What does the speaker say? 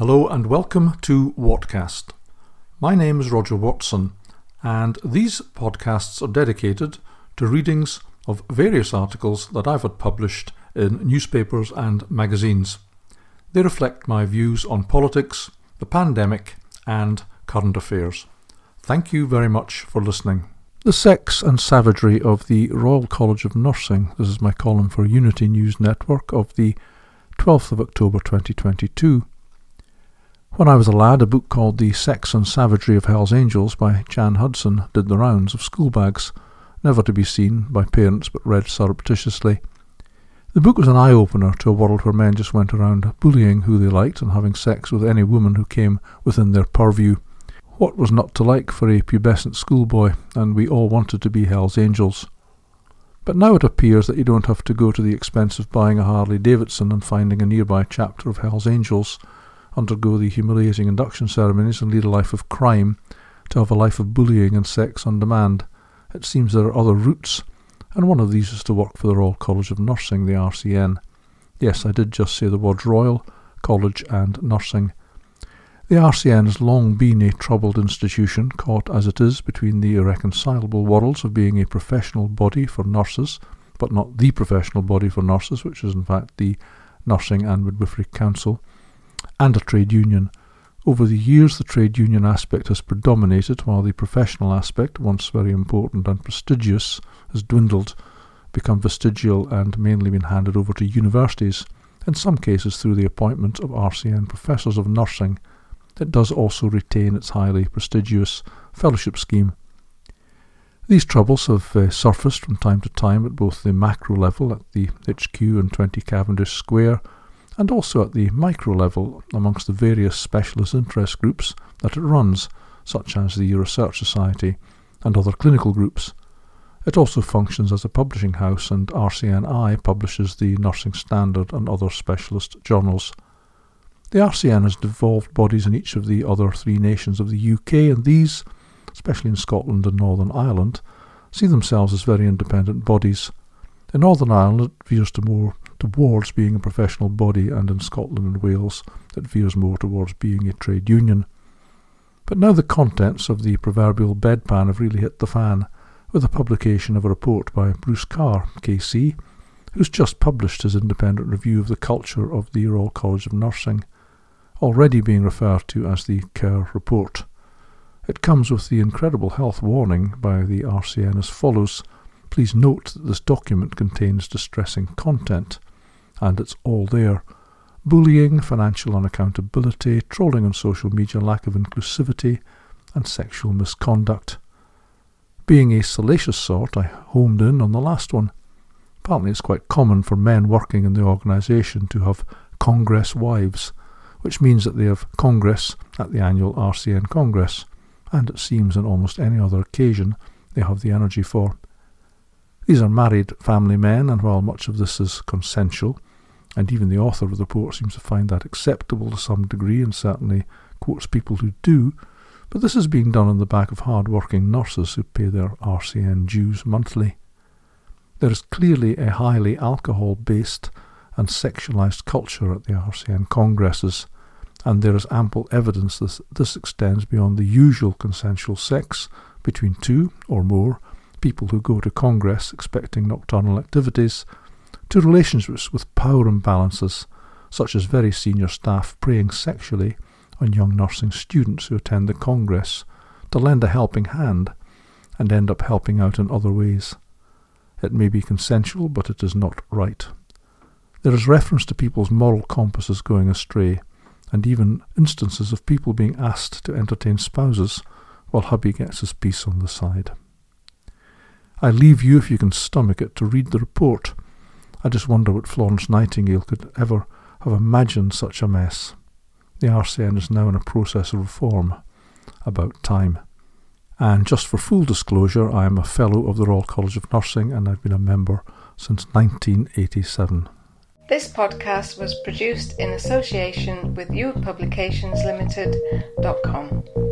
Hello and welcome to Whatcast. My name is Roger Watson, and these podcasts are dedicated to readings of various articles that I've had published in newspapers and magazines. They reflect my views on politics, the pandemic, and current affairs. Thank you very much for listening. The sex and savagery of the Royal College of Nursing. This is my column for Unity News Network of the 12th of October 2022. When I was a lad, a book called The Sex and Savagery of Hell's Angels by Jan Hudson did the rounds of school bags, never to be seen by parents but read surreptitiously. The book was an eye-opener to a world where men just went around bullying who they liked and having sex with any woman who came within their purview. What was not to like for a pubescent schoolboy, and we all wanted to be Hell's Angels. But now it appears that you don't have to go to the expense of buying a Harley Davidson and finding a nearby chapter of Hell's Angels, undergo the humiliating induction ceremonies and lead a life of crime, to have a life of bullying and sex on demand. It seems there are other routes, and one of these is to work for the Royal College of Nursing, the RCN. Yes, I did just say the words Royal, College and Nursing. The RCN has long been a troubled institution, caught as it is between the irreconcilable worlds of being a professional body for nurses, but not the professional body for nurses, which is in fact the Nursing and Midwifery Council, and a trade union. Over the years, the trade union aspect has predominated, while the professional aspect, once very important and prestigious, has dwindled, become vestigial, and mainly been handed over to universities, in some cases through the appointment of RCN professors of nursing. It does also retain its highly prestigious fellowship scheme. These troubles have surfaced from time to time at both the macro level at the HQ in 20 Cavendish Square, and also at the micro level amongst the various specialist interest groups that it runs, such as the Research Society and other clinical groups. It also functions as a publishing house, and RCNI publishes the Nursing Standard and other specialist journals. The RCN has devolved bodies in each of the other three nations of the UK, and these, especially in Scotland and Northern Ireland, see themselves as very independent bodies. In Northern Ireland it veers more towards being a professional body, and in Scotland and Wales it veers more towards being a trade union. But now the contents of the proverbial bedpan have really hit the fan, with the publication of a report by Bruce Carr, KC, who's just published his independent review of the culture of the Royal College of Nursing, already being referred to as the Kerr Report. It comes with the incredible health warning by the RCN as follows: "Please note that this document contains distressing content," and it's all there: bullying, financial unaccountability, trolling on social media, lack of inclusivity, and sexual misconduct. Being a salacious sort, I homed in on the last one. Apparently it's quite common for men working in the organisation to have Congress wives, which means that they have Congress at the annual RCN Congress, and it seems on almost any other occasion they have the energy for. These are married family men, and while much of this is consensual, and even the author of the report seems to find that acceptable to some degree and certainly quotes people who do, but this is being done on the back of hard-working nurses who pay their RCN dues monthly. There is clearly a highly alcohol-based and sexualised culture at the RCN congresses, and there is ample evidence that this extends beyond the usual consensual sex between two or more people who go to Congress expecting nocturnal activities, to relationships with power imbalances, such as very senior staff preying sexually on young nursing students who attend the Congress to lend a helping hand and end up helping out in other ways. It may be consensual, but it is not right. There is reference to people's moral compasses going astray, and even instances of people being asked to entertain spouses while hubby gets his piece on the side. I leave you, if you can stomach it, to read the report. I just wonder what Florence Nightingale could ever have imagined such a mess. The RCN is now in a process of reform. About time. And just for full disclosure, I am a Fellow of the Royal College of Nursing, and I've been a member since 1987. This podcast was produced in association with youthpublicationslimited.com.